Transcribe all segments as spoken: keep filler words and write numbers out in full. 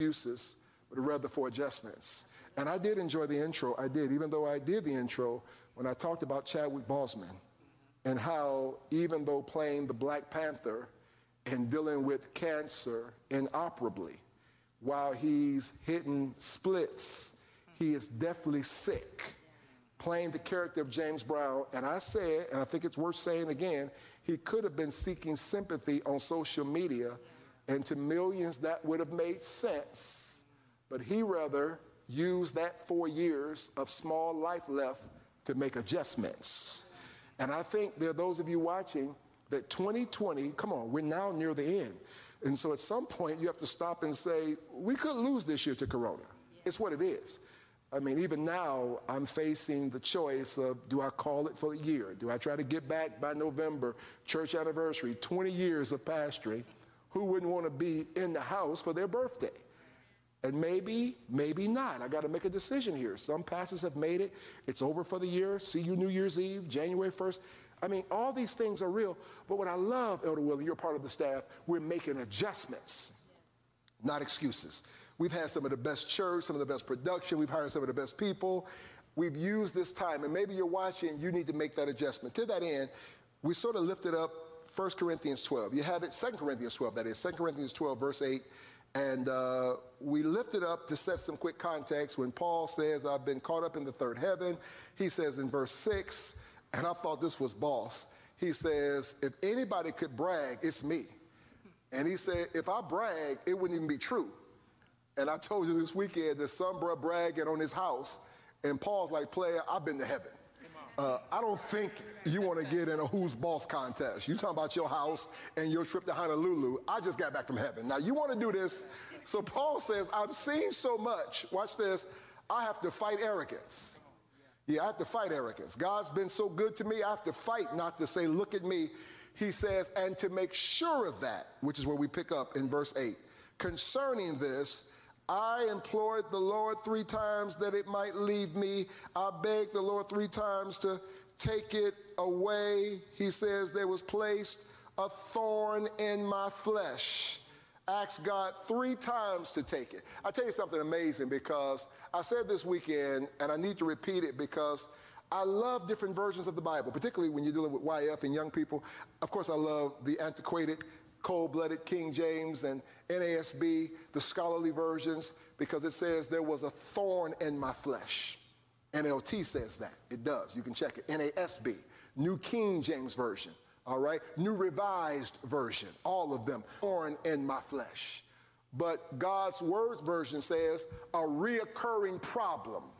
excuses, but rather for adjustments. And I did enjoy the intro. I did, even though I did the intro when I talked about Chadwick Boseman and how even though playing the Black Panther and dealing with cancer inoperably, while he's hitting splits, he is definitely sick. Playing the character of James Brown, and I said, and I think it's worth saying again, he could have been seeking sympathy on social media, and to millions that would have made sense, but he rather used that four years of small life left to make adjustments. And I think there are those of you watching that twenty twenty, come on, we're now near the end. And so at some point you have to stop and say, we could lose this year to Corona. It's what it is. I mean, even now, I'm facing the choice of, do I call it for a year? Do I try to get back by November, church anniversary, twenty years of pastoring? Who wouldn't want to be in the house for their birthday? And maybe, maybe not. I got to make a decision here. Some pastors have made it. It's over for the year. See you New Year's Eve, January first. I mean, all these things are real. But what I love, Elder Willie, you're part of the staff, we're making adjustments, not excuses. We've had some of the best church, some of the best production. We've hired some of the best people. We've used this time, and maybe you're watching, you need to make that adjustment. To that end, we sort of lifted up First Corinthians twelve. You have it, Second Corinthians twelve, that is, Second Corinthians twelve, verse eight. And uh, we lifted up to set some quick context when Paul says, I've been caught up in the third heaven. He says in verse six, and I thought this was boss. He says, if anybody could brag, it's me. And he said, if I brag, it wouldn't even be true. And I told you this weekend that some bro bragging on his house, and Paul's like, player, I've been to heaven. Uh, I don't think you want to get in a who's boss contest. You talking about your house and your trip to Honolulu. I just got back from heaven. Now you want to do this. So Paul says, I've seen so much. Watch this. I have to fight arrogance. Yeah, I have to fight arrogance. God's been so good to me. I have to fight not to say, look at me. He says, and to make sure of that, which is where we pick up in verse eight. Concerning this, I implored the Lord three times that it might leave me. I begged the Lord three times to take it away. He says there was placed a thorn in my flesh. Asked God three times to take it. I'll tell you something amazing, because I said this weekend, and I need to repeat it because I love different versions of the Bible, particularly when you're dealing with Y F and young people. Of course, I love the antiquated, cold-blooded King James and N A S B, the scholarly versions, because it says there was a thorn in my flesh. N L T says that. It does. You can check it. N A S B, New King James Version. All right. New Revised Version. All of them. Thorn in my flesh. But God's Words version says a reoccurring problem.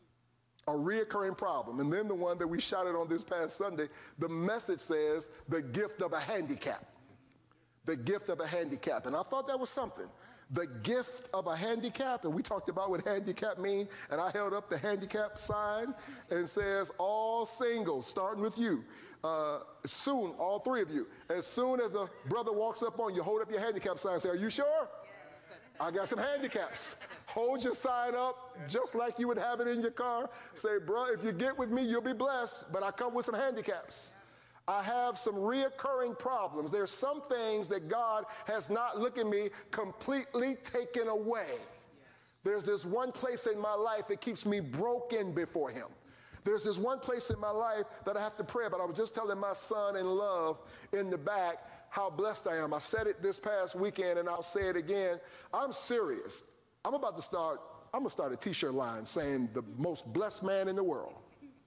A reoccurring problem. And then the one that we shouted on this past Sunday, the Message says the gift of a handicap. The gift of a handicap. And I thought that was something. The gift of a handicap, and we talked about what handicap mean, and I held up the handicap sign and says, all singles, starting with you, uh, soon, all three of you, as soon as a brother walks up on you, hold up your handicap sign and say, are you sure? I got some handicaps. Hold your sign up just like you would have it in your car. Say, bro, if you get with me, you'll be blessed, but I come with some handicaps. I have some reoccurring problems. There's some things that God has not, look at me, completely taken away. There's this one place in my life that keeps me broken before him. There's this one place in my life that I have to pray about. I was just telling my son in love in the back how blessed I am. I said it this past weekend and I'll say it again. I'm serious. I'm about to start, I'm going to start a t-shirt line saying the most blessed man in the world.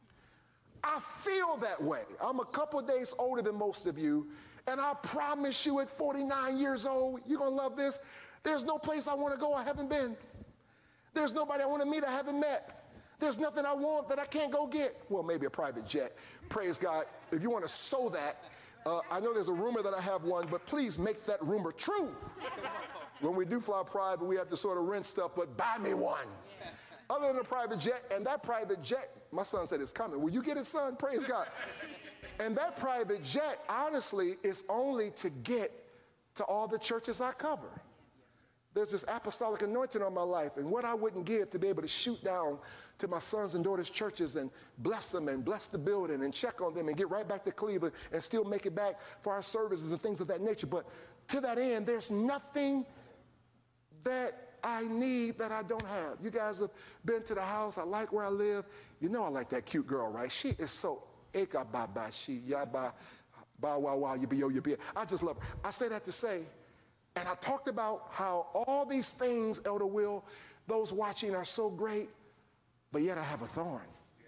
I feel that way. I'm a couple of days older than most of you, and I promise you at forty-nine years old, you're going to love this. There's no place I want to go I haven't been. There's nobody I want to meet I haven't met. There's nothing I want that I can't go get. Well, maybe a private jet. Praise God. If you want to sow that, uh, I know there's a rumor that I have one, but please make that rumor true. When we do fly private, we have to sort of rent stuff, but buy me one. Other than a private jet, and that private jet, my son said it's coming. Will you get it, son? Praise God. And that private jet, honestly, is only to get to all the churches I cover. There's this apostolic anointing on my life, and what I wouldn't give to be able to shoot down to my sons and daughters' churches and bless them and bless the building and check on them and get right back to Cleveland and still make it back for our services and things of that nature. But to that end, there's nothing that I need that I don't have. You guys have been to the house. I like where I live. You know I like that cute girl, right? She is so eka ba ba she ya ba ba wa wa you be yo you be. I just love her. I say that to say, and I talked about how all these things, Elder Will, those watching are so great, but yet I have a thorn.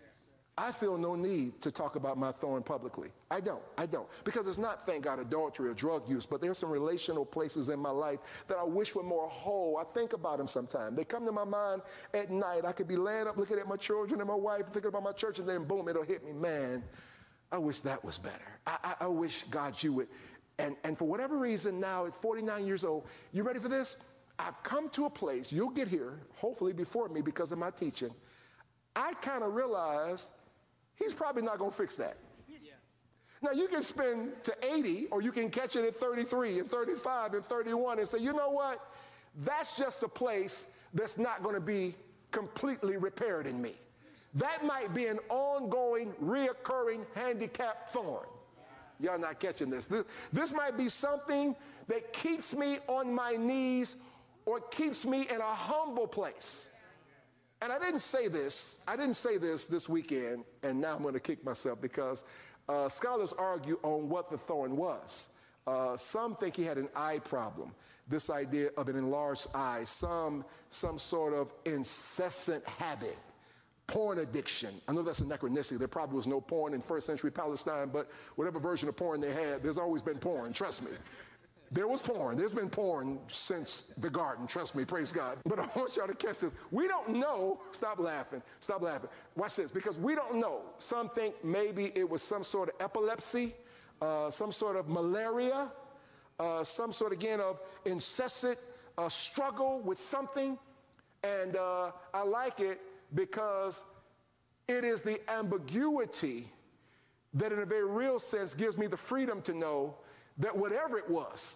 I feel no need to talk about my thorn publicly. I don't, I don't. Because it's not, thank God, adultery or drug use, but there's some relational places in my life that I wish were more whole. I think about them sometimes. They come to my mind at night. I could be laying up looking at my children and my wife, thinking about my church, and then boom, it'll hit me. Man, I wish that was better. I, I, I wish, God, you would. And, and for whatever reason now at forty-nine years old, you ready for this? I've come to a place, you'll get here, hopefully before me because of my teaching. I kind of realized he's probably not going to fix that. Yeah. Now, you can spend to eighty, or you can catch it at thirty-three and thirty-five and thirty-one and say, you know what? That's just a place that's not going to be completely repaired in me. That might be an ongoing, reoccurring handicap thorn. Y'all not catching this. this. This might be something that keeps me on my knees or keeps me in a humble place. And I didn't say this, I didn't say this this weekend, and now I'm going to kick myself because uh, scholars argue on what the thorn was. Uh, some think he had an eye problem, this idea of an enlarged eye, some, some sort of incessant habit, porn addiction. I know that's anachronistic. There probably was no porn in first century Palestine, but whatever version of porn they had, there's always been porn, trust me. There was porn. There's been porn since the garden. Trust me, praise God. But I want y'all to catch this. We don't know. Stop laughing. Stop laughing. Watch this. Because we don't know. Some think maybe it was some sort of epilepsy, uh, some sort of malaria, uh, some sort, again, of incessant uh, struggle with something. And uh, I like it because it is the ambiguity that in a very real sense gives me the freedom to know that whatever it was,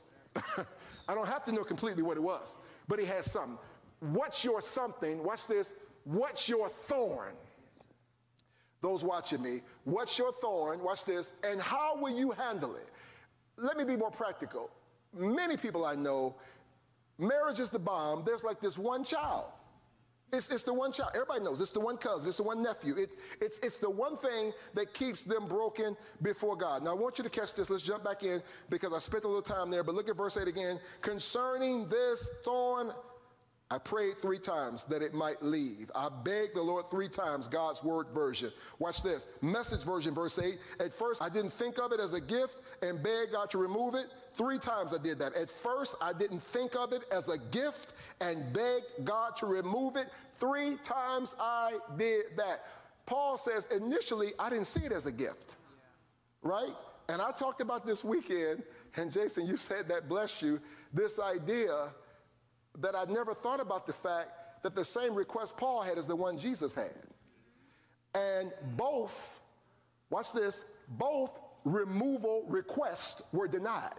I don't have to know completely what it was, but he has something. What's your something? Watch this. What's your thorn? Those watching me, what's your thorn? Watch this. And how will you handle it? Let me be more practical. Many people I know, marriage is the bomb. There's like this one child. It's, it's the one child. Everybody knows. It's the one cousin. It's the one nephew. It, it's, it's the one thing that keeps them broken before God. Now, I want you to catch this. Let's jump back in because I spent a little time there. But look at verse eight again. Concerning this thorn, I prayed three times that it might leave. I begged the Lord three times, God's word version. Watch this. Message version, verse eight. At first, I didn't think of it as a gift and begged God to remove it. Three times I did that. At first, I didn't think of it as a gift and begged God to remove it. Three times I did that. Paul says, initially, I didn't see it as a gift, right? And I talked about this weekend, and Jason, you said that, bless you, this idea that I'd never thought about the fact that the same request Paul had is the one Jesus had. And both, watch this, both removal requests were denied.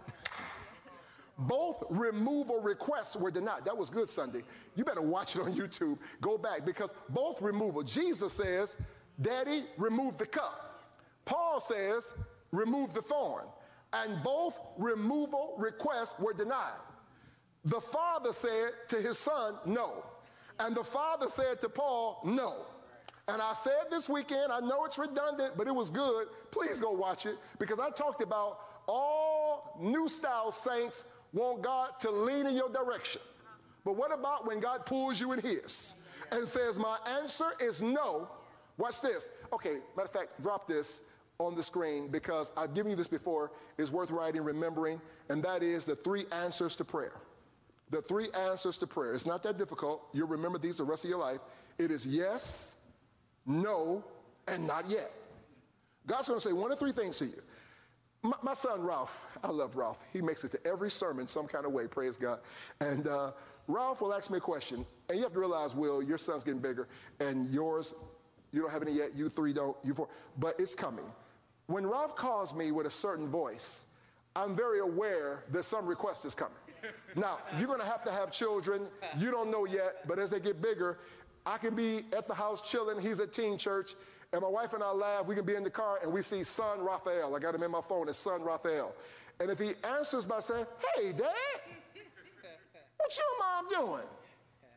Both removal requests were denied. That was good Sunday. You better watch it on YouTube. Go back because both removal. Jesus says, Daddy, remove the cup. Paul says, remove the thorn. And both removal requests were denied. The Father said to his Son, no. And the Father said to Paul, no. And I said this weekend, I know it's redundant, but it was good. Please go watch it because I talked about all new style saints want God to lean in your direction. But what about when God pulls you in his and says, my answer is no? Watch this. Okay, matter of fact, drop this on the screen because I've given you this before. It's worth writing, remembering, and that is the three answers to prayer. The three answers to prayer. It's not that difficult. You'll remember these the rest of your life. It is yes, no, and not yet. God's going to say one of three things to you. My, my son, Ralph, I love Ralph. He makes it to every sermon some kind of way, praise God. And uh, Ralph will ask me a question. And you have to realize, Will, your son's getting bigger, and yours, you don't have any yet, you three don't, you four, but it's coming. When Ralph calls me with a certain voice, I'm very aware that some request is coming. Now, you're going to have to have children. You don't know yet, but as they get bigger, I can be at the house chilling. He's at teen church, and my wife and I laugh. We can be in the car, and we see son Raphael. I got him in my phone as son Raphael. And if he answers by saying, hey, Dad, what your mom doing?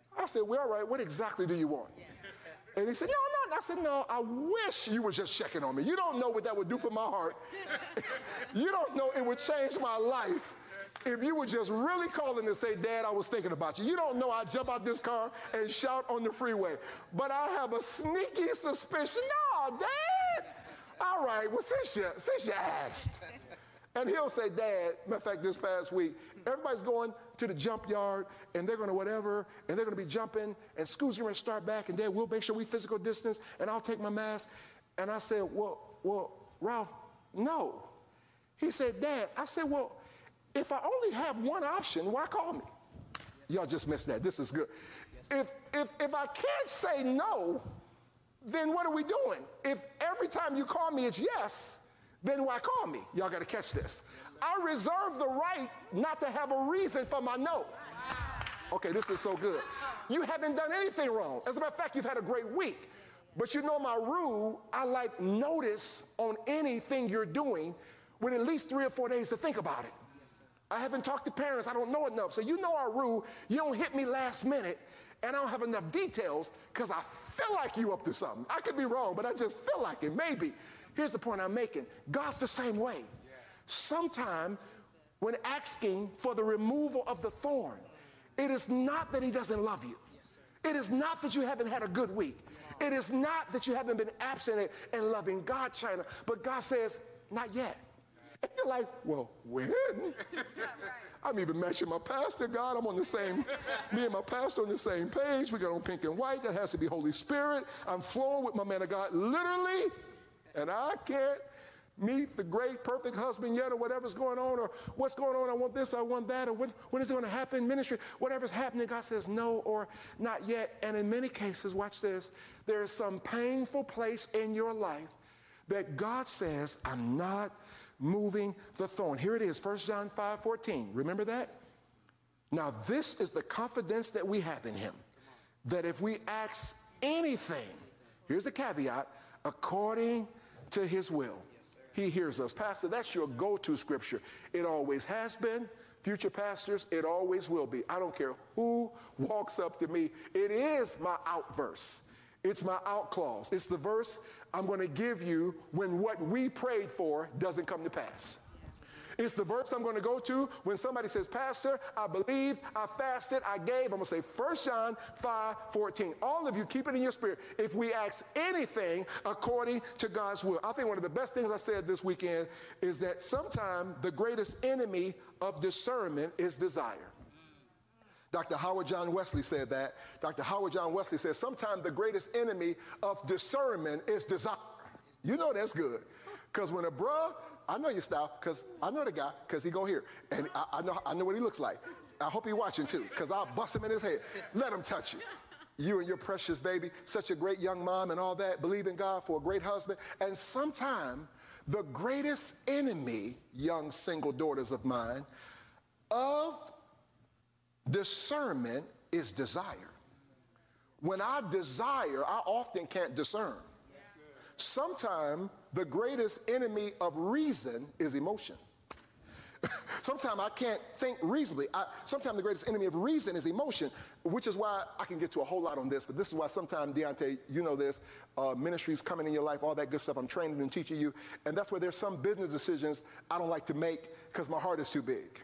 I said, well, all right, what exactly do you want? And he said, no, no. I said, no, I wish you were just checking on me. You don't know what that would do for my heart. You don't know it would change my life if you were just really calling to say, Dad, I was thinking about you. You don't know I jump out this car and shout on the freeway. But I have a sneaky suspicion. No, Dad. All right, well, since you, since you asked. And he'll say, Dad, matter of fact, this past week, everybody's going to the jump yard, and they're going to whatever, and they're going to be jumping, and school's going to start back, and Dad, we'll make sure we physical distance, and I'll take my mask. And I said, well, well, Ralph, no. He said, Dad, I said, well, if I only have one option, why call me? Y'all just missed that. This is good. If, if, if I can't say no, then what are we doing? If every time you call me it's yes, then why call me? Y'all got to catch this. I reserve the right not to have a reason for my no. Okay, this is so good. You haven't done anything wrong. As a matter of fact, you've had a great week. But you know my rule, I like notice on anything you're doing with at least three or four days to think about it. I haven't talked to parents. I don't know enough. So you know our rule. You don't hit me last minute, and I don't have enough details because I feel like you up to something. I could be wrong, but I just feel like it, maybe. Here's the point I'm making. God's the same way. Sometime when asking for the removal of the thorn, it is not that he doesn't love you. It is not that you haven't had a good week. It is not that you haven't been absent and loving God, China. But God says, not yet. And you're like, well, when? I'm even matching my pastor, God. I'm on the same, me and my pastor on the same page. We got on pink and white. That has to be Holy Spirit. I'm flowing with my man of God, literally. And I can't meet the great, perfect husband yet, or whatever's going on, or what's going on. I want this, I want that, or when, when is it going to happen? Ministry, whatever's happening, God says no or not yet. And in many cases, watch this, there is some painful place in your life that God says, I'm not moving the thorn. Here it is, First John five fourteen. Remember that? Now, this is the confidence that we have in him, that if we ask anything, here's the caveat, according to his will, he hears us. Pastor, that's your go-to scripture. It always has been. Future pastors, it always will be. I don't care who walks up to me. It is my out verse. It's my out clause. It's the verse I'm going to give you when what we prayed for doesn't come to pass. It's the verse I'm going to go to when somebody says, Pastor, I believed, I fasted, I gave. I'm going to say First John five fourteen. All of you, keep it in your spirit. If we ask anything according to God's will. I think one of the best things I said this weekend is that sometimes the greatest enemy of discernment is desire. Doctor Howard John Wesley said that. Doctor Howard John Wesley said sometimes the greatest enemy of discernment is desire. You know that's good. Because when a bruh, I know your style, because I know the guy, because he go here. And I, I know I know what he looks like. I hope he's watching too, because I'll bust him in his head. Let him touch you. You and your precious baby, such a great young mom and all that, believe in God for a great husband. And sometime the greatest enemy, young single daughters of mine, of discernment is desire. When I desire, I often can't discern. Sometimes the greatest enemy of reason is emotion. Sometimes I can't think reasonably. Sometimes the greatest enemy of reason is emotion, which is why I can get to a whole lot on this, but this is why sometimes, Deontay, you know this, uh, ministries coming in your life, all that good stuff, I'm training and teaching you, and that's where there's some business decisions I don't like to make because my heart is too big.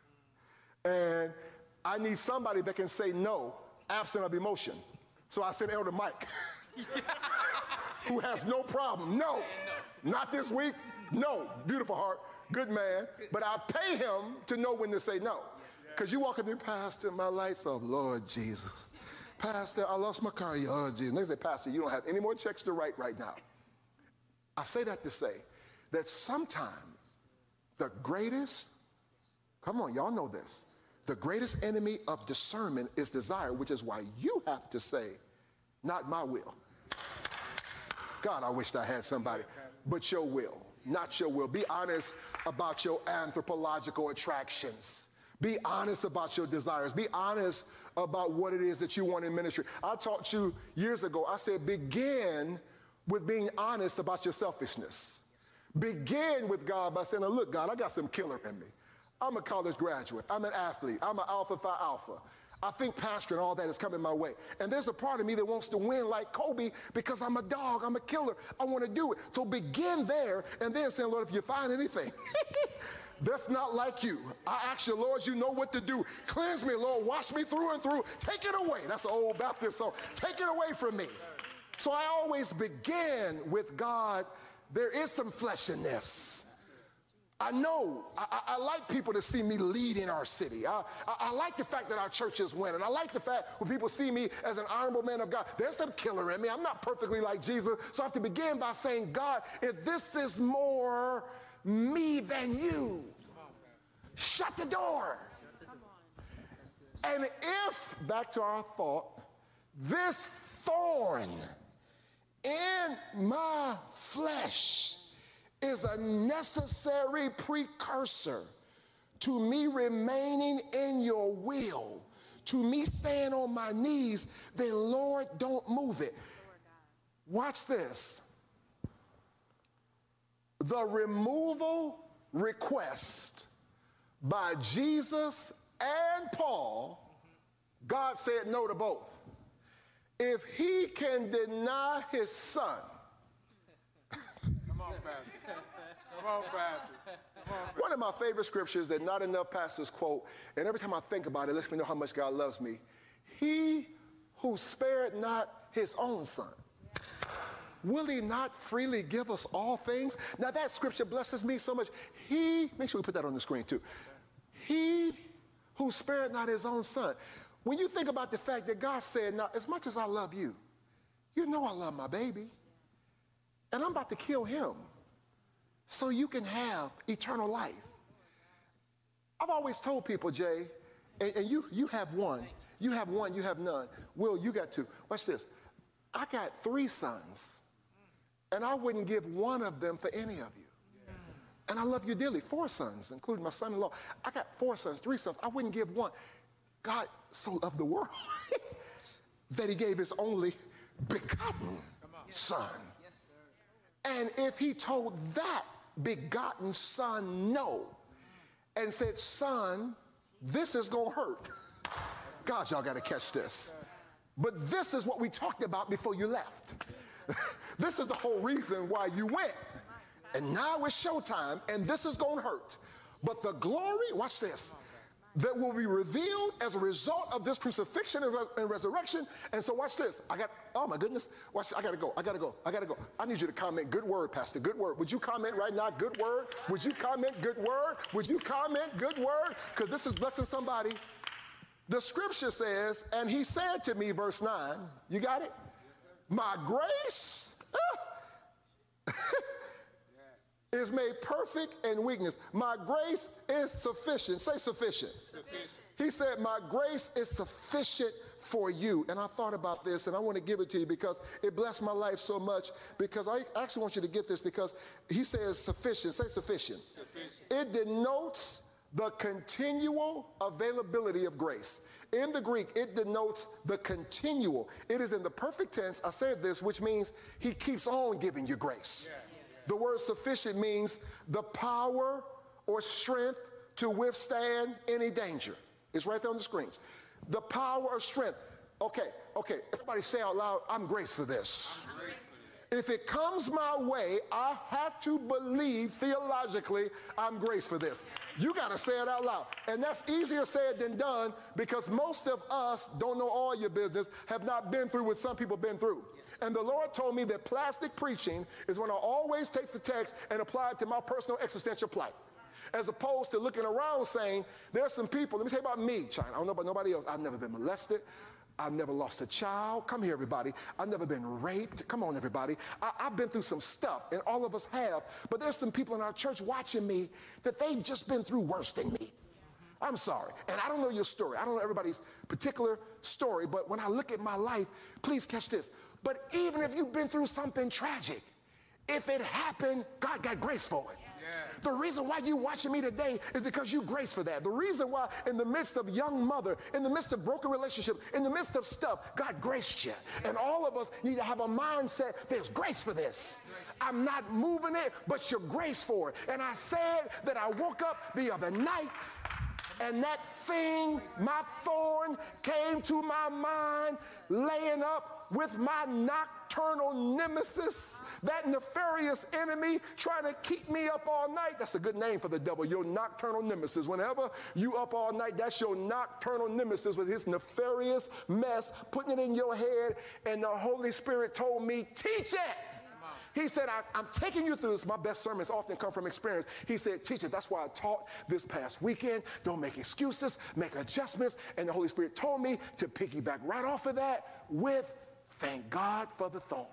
And I need somebody that can say no, absent of emotion. So I send Elder Mike, who has no problem. No, not this week. No, beautiful heart, good man. But I pay him to know when to say no. Because you walk up to me, Pastor, my lights off, Lord Jesus. Pastor, I lost my car, Lord Jesus. And they say, Pastor, you don't have any more checks to write right now. I say that to say that sometimes the greatest, come on, y'all know this, the greatest enemy of discernment is desire, which is why you have to say, not my will. God, I wished I had somebody, but your will, not your will. Be honest about your anthropological attractions. Be honest about your desires. Be honest about what it is that you want in ministry. I taught you years ago, I said, begin with being honest about your selfishness. Begin with God by saying, look, God, I got some killer in me. I'm a college graduate. I'm an athlete. I'm an alpha phi alpha. I think pastor and all that is coming my way. And there's a part of me that wants to win like Kobe because I'm a dog, I'm a killer, I want to do it. So begin there and then say, Lord, if you find anything that's not like you, I ask you, Lord, you know what to do. Cleanse me, Lord, wash me through and through. Take it away. That's an old Baptist song. Take it away from me. So I always begin with God. There is some flesh in this. I know, I, I like people to see me lead in our city. I, I, I like the fact that our church is winning. I like the fact when people see me as an honorable man of God. There's some killer in me. I'm not perfectly like Jesus. So I have to begin by saying, God, if this is more me than you, shut the door. And if, back to our thought, this thorn in my flesh is a necessary precursor to me remaining in your will, to me staying on my knees, then Lord, don't move it. Watch this. The removal request by Jesus and Paul, God said no to both. If he can deny his son, Come on, Pastor. Come on, Pastor. Come on, Pastor. One of my favorite scriptures that not enough pastors quote, and every time I think about it, it lets me know how much God loves me. He who spared not his own son, will he not freely give us all things? Now that scripture blesses me so much. He, make sure we put that on the screen too. He who spared not his own son. When you think about the fact that God said, now as much as I love you, you know I love my baby. And I'm about to kill him so you can have eternal life. I've always told people, Jay, and, and you, you have one, you have one, you have none. Will, you got two. Watch this. I got three sons, and I wouldn't give one of them for any of you. And I love you dearly. Four sons, including my son-in-law. I got four sons, three sons. I wouldn't give one. God so loved the world that he gave his only begotten son. And if he told that begotten son no and said, son, this is going to hurt. God, y'all got to catch this. But this is what we talked about before you left. This is the whole reason why you went. And now it's showtime, and this is going to hurt. But the glory, watch this, that will be revealed as a result of this crucifixion and, re- and resurrection. And so watch this. I got, oh my goodness. Watch, I got to go. I got to go. I got to go. I need you to comment. Good word, Pastor. Good word. Would you comment right now? Good word. Would you comment? Good word. Would you comment? Good word. Because this is blessing somebody. The scripture says, and he said to me, verse nine, you got it? My grace ah, is made perfect in weakness. My grace is sufficient. Say sufficient. Sufficient. He said, my grace is sufficient for you. And I thought about this, and I want to give it to you because it blessed my life so much, because I actually want you to get this, because he says sufficient. Say sufficient. Sufficient. It denotes the continual availability of grace. In the Greek, it denotes the continual. It is in the perfect tense. I said this, which means he keeps on giving you grace. Yeah. The word sufficient means the power or strength to withstand any danger. It's right there on the screens. The power or strength. Okay, okay, everybody say out loud, I'm grace for this. I'm grace for this. If it comes my way, I have to believe theologically I'm grace for this. You got to say it out loud. And that's easier said than done, because most of us don't know all your business, have not been through what some people have been through. And the Lord told me that plastic preaching is when I always take the text and apply it to my personal existential plight, as opposed to looking around saying, there's some people, let me tell you about me, China. I don't know about nobody else. I've never been molested. I've never lost a child. Come here, everybody. I've never been raped. Come on, everybody. I, I've been through some stuff, and all of us have. But there's some people in our church watching me that they've just been through worse than me. I'm sorry. And I don't know your story. I don't know everybody's particular story. But when I look at my life, please catch this. But even if you've been through something tragic, if it happened, God got grace for it. The reason why you watching me today is because you grace for that. The reason why in the midst of young mother, in the midst of broken relationship, in the midst of stuff, God graced you. And all of us need to have a mindset, there's grace for this. I'm not moving it, but your grace for it. And I said that I woke up the other night And that thing, my thorn, came to my mind, laying up with my nocturnal nemesis, that nefarious enemy trying to keep me up all night. That's a good name for the devil, your nocturnal nemesis. Whenever you up all night, that's your nocturnal nemesis with his nefarious mess, putting it in your head. And the Holy Spirit told me, teach it. He said, I, I'm taking you through this. My best sermons often come from experience. He said, teach it. That's why I taught this past weekend. Don't make excuses, make adjustments. And the Holy Spirit told me to piggyback right off of that with thank God for the thorn.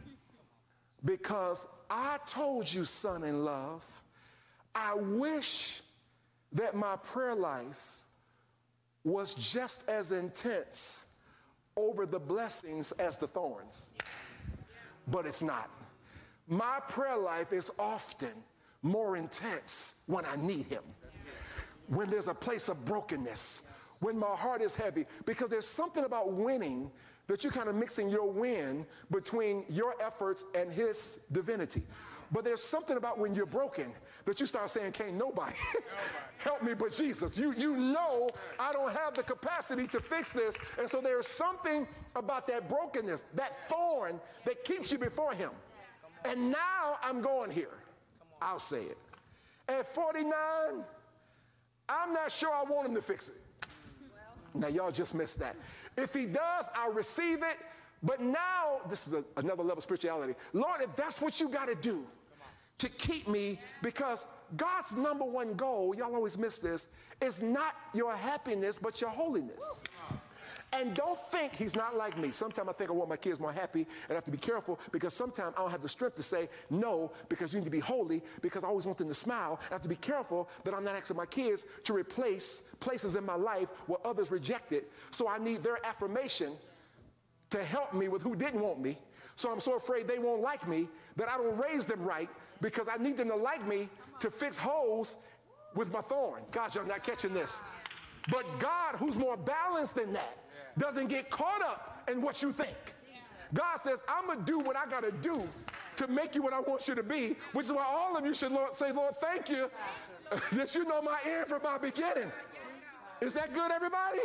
Because I told you, son in love, I wish that my prayer life was just as intense over the blessings as the thorns. But it's not. My prayer life is often more intense when I need him, when there's a place of brokenness, when my heart is heavy, because there's something about winning that you're kind of mixing your win between your efforts and his divinity. But there's something about when you're broken that you start saying, can't nobody help me but Jesus. You, you know I don't have the capacity to fix this. And so there's something about that brokenness, that thorn that keeps you before him. And now I'm going here. I'll say it. At forty-nine, I'm not sure I want him to fix it. Now, y'all just missed that. If he does, I'll receive it. But now, this is a, another level of spirituality. Lord, if that's what you got to do to keep me, because God's number one goal, y'all always miss this, is not your happiness, but your holiness. And don't think he's not like me. Sometimes I think I want my kids more happy, and I have to be careful because sometimes I don't have the strength to say no because you need to be holy, because I always want them to smile. I have to be careful that I'm not asking my kids to replace places in my life where others rejected. So I need their affirmation to help me with who didn't want me. So I'm so afraid they won't like me that I don't raise them right, because I need them to like me to fix holes with my thorn. God, y'all not catching this. But God, who's more balanced than that, doesn't get caught up in what you think. God says, I'm going to do what I got to do to make you what I want you to be, which is why all of you should Lord, say, Lord, thank you that you know my end from my beginning. Is that good, everybody?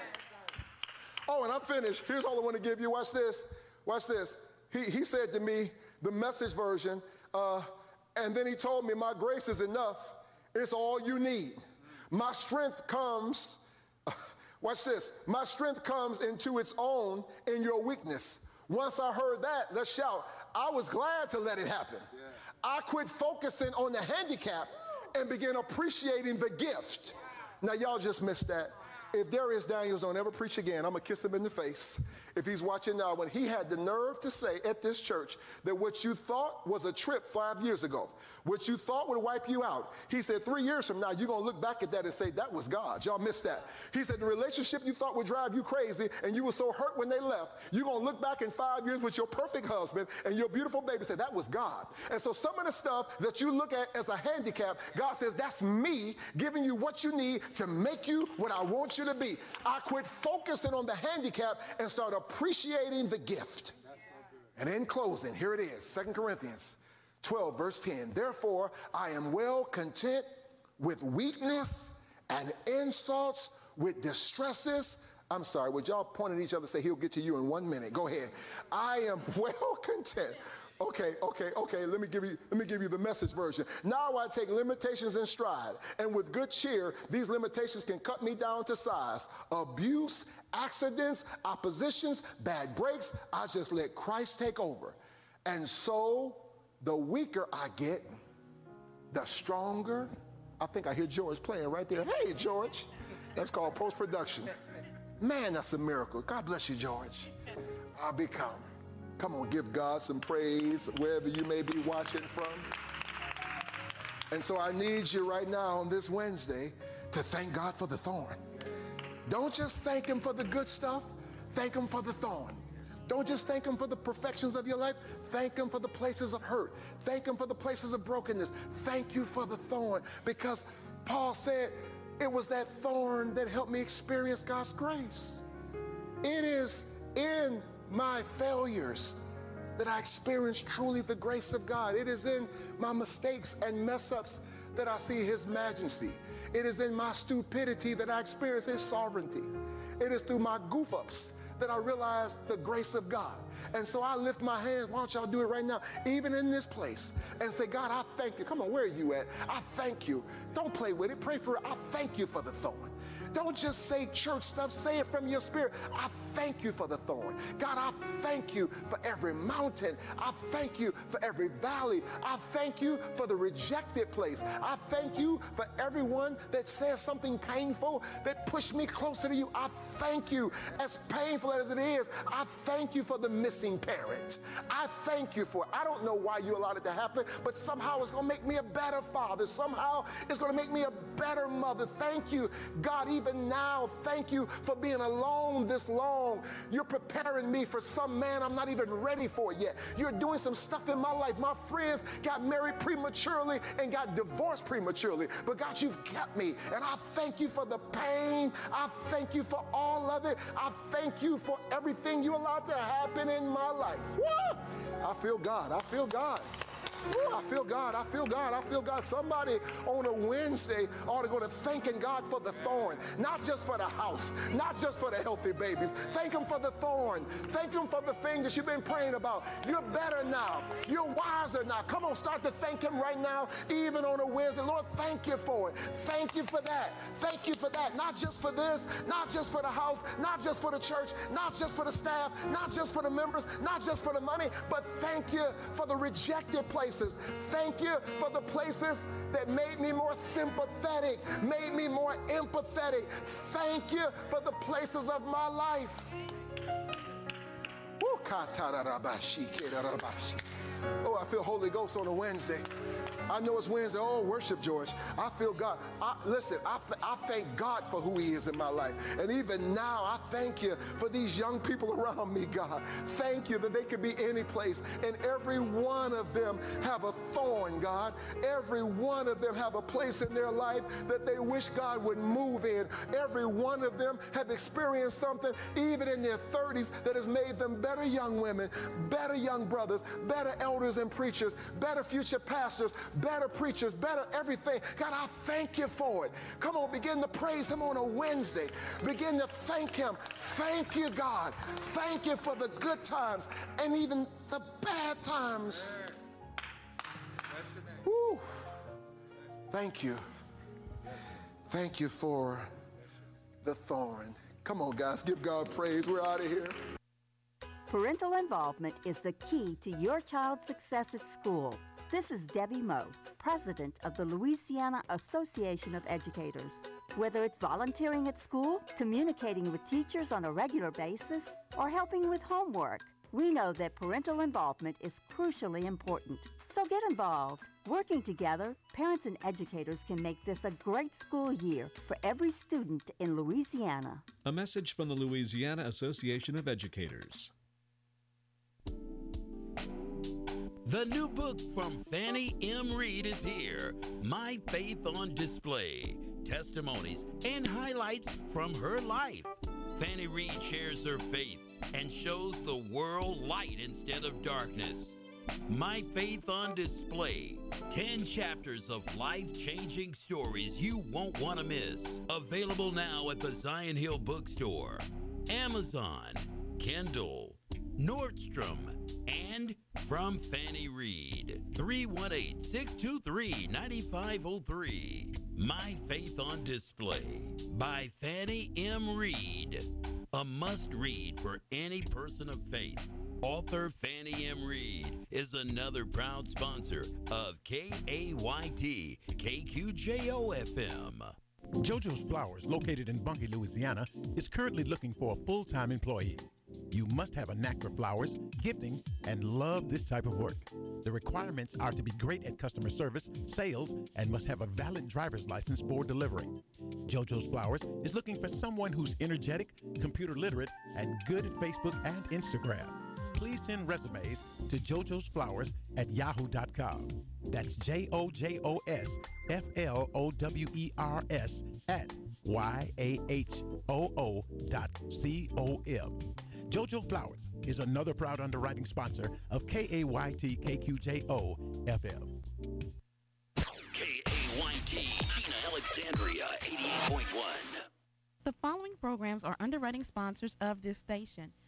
Oh, and I'm finished. Here's all I want to give you. Watch this. Watch this. He, he said to me, the Message version, uh, and then he told me, my grace is enough. It's all you need. My strength comes... Watch this. My strength comes into its own in your weakness. Once I heard that, let's shout. I was glad to let it happen. Yeah. I quit focusing on the handicap and began appreciating the gift. Now, y'all just missed that. If Darius Daniels don't ever preach again, I'm going to kiss him in the face. If he's watching now, when he had the nerve to say at this church that what you thought was a trip five years ago, what you thought would wipe you out, he said three years from now, you're going to look back at that and say, that was God. Y'all missed that. He said the relationship you thought would drive you crazy and you were so hurt when they left, you're going to look back in five years with your perfect husband and your beautiful baby and say, that was God. And so some of the stuff that you look at as a handicap, God says, that's me giving you what you need to make you what I want you to be. I quit focusing on the handicap and start appreciating the gift. And in closing, here it is, Second Corinthians twelve, verse ten. Therefore, I am well content with weakness and insults, with distresses. I'm sorry, would y'all point at each other and say, he'll get to you in one minute? Go ahead. I am well content. Okay, okay, okay, let me give you, let me give you the Message version. Now I take limitations in stride, and with good cheer, these limitations can cut me down to size. Abuse, accidents, oppositions, bad breaks, I just let Christ take over. And so, the weaker I get, the stronger. I think I hear George playing right there. Hey, George. That's called post-production. Man, that's a miracle. God bless you, George. I become. Come on, give God some praise wherever you may be watching from. And so I need you right now on this Wednesday to thank God for the thorn. Don't just thank him for the good stuff. Thank him for the thorn. Don't just thank him for the perfections of your life. Thank him for the places of hurt. Thank him for the places of brokenness. Thank you for the thorn, because Paul said it was that thorn that helped me experience God's grace. It is in my failures that I experience truly the grace of God. It is in my mistakes and mess ups that I see his majesty. It is in my stupidity that I experience his sovereignty. It is through my goof-ups that I realize the grace of God. And so I lift my hands. Why don't y'all do it right now, even in this place, and say, God, I thank you. Come on, where are you at? I thank you. Don't play with it. Pray for it. I thank you for the thorn. Don't just say church stuff. Say it from your spirit. I thank you for the thorn. God, I thank you for every mountain. I thank you for every valley. I thank you for the rejected place. I thank you for everyone that says something painful that pushed me closer to you. I thank you. As painful as it is, I thank you for the missing parent. I thank you for it. I don't know why you allowed it to happen, but somehow it's going to make me a better father. Somehow it's going to make me a better mother. Thank you, God. Even now, thank you for being alone this long. You're preparing me for some man I'm not even ready for yet. You're doing some stuff in my life. My friends got married prematurely and got divorced prematurely. But God, you've kept me. And I thank you for the pain. I thank you for all of it. I thank you for everything you allowed to happen in my life. Woo! I feel God. I feel God. Ooh, I feel God. I feel God. I feel God. Somebody on a Wednesday ought to go to thanking God for the thorn, not just for the house, not just for the healthy babies. Thank him for the thorn. Thank him for the thing that you've been praying about. You're better now. You're wiser now. Come on, start to thank him right now, even on a Wednesday. Lord, thank you for it. Thank you for that. Thank you for that. Not just for this, not just for the house, not just for the church, not just for the staff, not just for the members, not just for the money, but thank you for the rejected place. Thank you for the places that made me more sympathetic, made me more empathetic. Thank you for the places of my life. Oh, I feel Holy Ghost on a Wednesday. I know it's Wednesday. Oh, worship, George. I feel God. I, listen, I, I thank God for who he is in my life. And even now, I thank you for these young people around me, God. Thank you that they could be any place. And every one of them have a thorn, God. Every one of them have a place in their life that they wish God would move in. Every one of them have experienced something, even in their thirties, that has made them better young women, better young brothers, better elders and preachers, better future pastors, better preachers, better everything. God, I thank you for it. Come on, begin to praise him on a Wednesday. Begin to thank him. Thank you, God. Thank you for the good times and even the bad times. Woo. Thank you. Thank you for the thorn. Come on, guys, give God praise. We're out of here. Parental involvement is the key to your child's success at school. This is Debbie Moe, president of the Louisiana Association of Educators. Whether it's volunteering at school, communicating with teachers on a regular basis, or helping with homework, we know that parental involvement is crucially important. So get involved. Working together, parents and educators can make this a great school year for every student in Louisiana. A message from the Louisiana Association of Educators. The new book from Fannie M. Reed is here, My Faith on Display, testimonies and highlights from her life. Fannie Reed shares her faith and shows the world light instead of darkness. My Faith on Display, ten chapters of life-changing stories you won't want to miss. Available now at the Zion Hill Bookstore, Amazon, Kindle, Nordstrom, and from Fannie Reed. three one eight, six two three, nine five zero three. My Faith on Display by Fannie M. Reed. A must-read for any person of faith. Author Fannie M. Reed is another proud sponsor of K A Y T K Q J O F M. JoJo's Flowers, located in Bunkie, Louisiana, is currently looking for a full-time employee. You must have a knack for flowers, gifting, and love this type of work. The requirements are to be great at customer service, sales, and must have a valid driver's license for delivering. JoJo's Flowers is looking for someone who's energetic, computer literate, and good at Facebook and Instagram. Please send resumes to jojos flowers at yahoo dot com. That's J O J O S F L O W E R S at Y A H O O dot C O M. JoJo Flowers is another proud underwriting sponsor of K A Y T K Q J O F M. K A Y T, Gina Alexandria, eighty-eight point one. The following programs are underwriting sponsors of this station.